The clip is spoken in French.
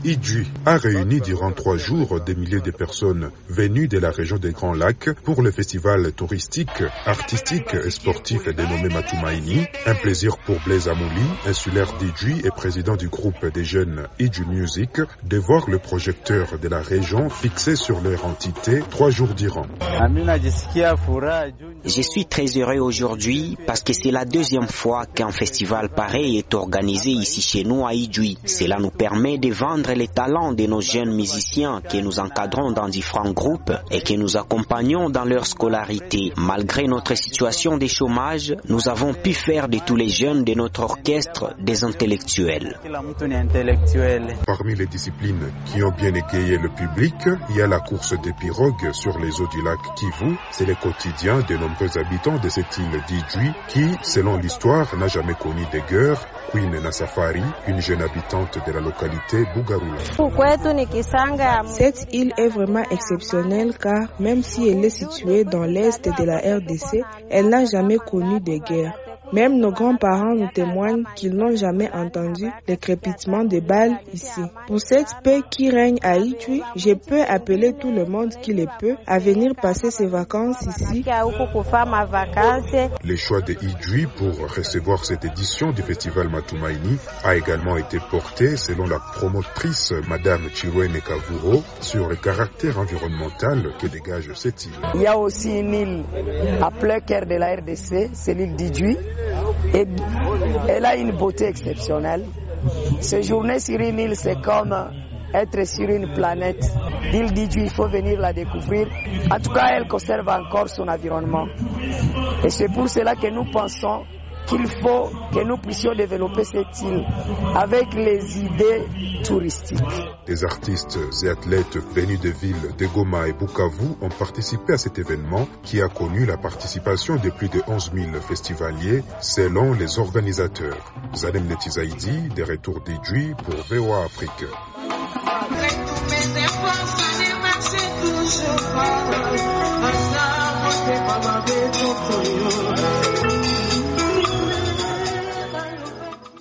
Idjwi a réuni durant 3 jours des milliers de personnes venues de la région des Grands Lacs pour le festival touristique, artistique et sportif dénommé Matumaini. Un plaisir pour Blaise Amouli, insulaire d'Idjwi et président du groupe des jeunes Idjwi Music, de voir le projecteur de la région fixé sur leur entité 3 jours durant. Je suis très heureux aujourd'hui parce que c'est la 2e fois qu'un festival pareil est organisé ici chez nous à Idjwi. Cela nous permet de vendre les talents de nos jeunes musiciens que nous encadrons dans différents groupes et que nous accompagnons dans leur scolarité. Malgré notre situation de chômage, nous avons pu faire de tous les jeunes de notre orchestre des intellectuels. Parmi les disciplines qui ont bien égayé le public, il y a la course des pirogues sur les eaux du lac Kivu. C'est le quotidien de nombreux habitants de cette île d'Idjwi qui, selon l'histoire, n'a jamais connu de guerre. Queen Nasafari, une jeune habitante de la localité Bugarula. Cette île est vraiment exceptionnelle car même si elle est située dans l'est de la RDC, elle n'a jamais connu de guerre. Même nos grands-parents nous témoignent qu'ils n'ont jamais entendu le crépitement de balles ici. Pour cette paix qui règne à Idjwi, je peux appeler tout le monde qui le peut à venir passer ses vacances ici. Le choix de Idjwi pour recevoir cette édition du festival Matumaini a également été porté, selon la promotrice Madame Chirwene Kavuro, sur le caractère environnemental que dégage cette île. Il y a aussi une île à plein cœur de la RDC, c'est l'île d'Idjwi. Et elle a une beauté exceptionnelle. Séjourner sur une île, c'est comme être sur une planète. L'île d'Idjwi, il faut venir la découvrir. En tout cas, elle conserve encore son environnement. Et c'est pour cela que nous pensons qu'il faut que nous puissions développer cette île avec les idées touristiques. Des artistes et athlètes venus de villes de Goma et Bukavu ont participé à cet événement qui a connu la participation de plus de 11 000 festivaliers selon les organisateurs. Zalem Netizaidi, de retour d'Idjwi pour VOA Afrique. Toujours